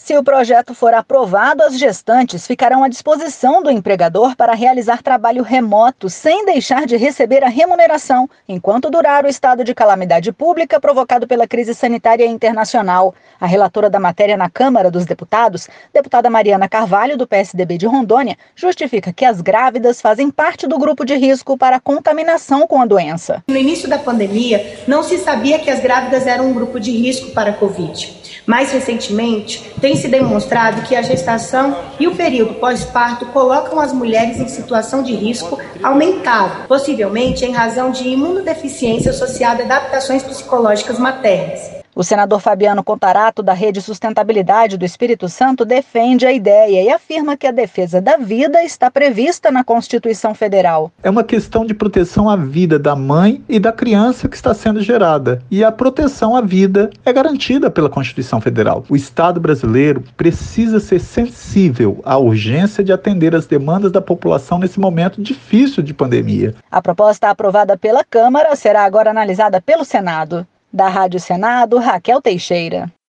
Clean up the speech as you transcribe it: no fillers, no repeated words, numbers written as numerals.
Se o projeto for aprovado, as gestantes ficarão à disposição do empregador para realizar trabalho remoto, sem deixar de receber a remuneração, enquanto durar o estado de calamidade pública provocado pela crise sanitária internacional. A relatora da matéria na Câmara dos Deputados, deputada Mariana Carvalho, do PSDB de Rondônia, justifica que as grávidas fazem parte do grupo de risco para a contaminação com a doença. No início da pandemia, não se sabia que as grávidas eram um grupo de risco para a Covid. Mais recentemente, tem se demonstrado que a gestação e o período pós-parto colocam as mulheres em situação de risco aumentado, possivelmente em razão de imunodeficiência associada a adaptações psicológicas maternas. O senador Fabiano Contarato, da Rede Sustentabilidade do Espírito Santo, defende a ideia e afirma que a defesa da vida está prevista na Constituição Federal. É uma questão de proteção à vida da mãe e da criança que está sendo gerada. E a proteção à vida é garantida pela Constituição Federal. O Estado brasileiro precisa ser sensível à urgência de atender as demandas da população nesse momento difícil de pandemia. A proposta aprovada pela Câmara será agora analisada pelo Senado. Da Rádio Senado, Raquel Teixeira.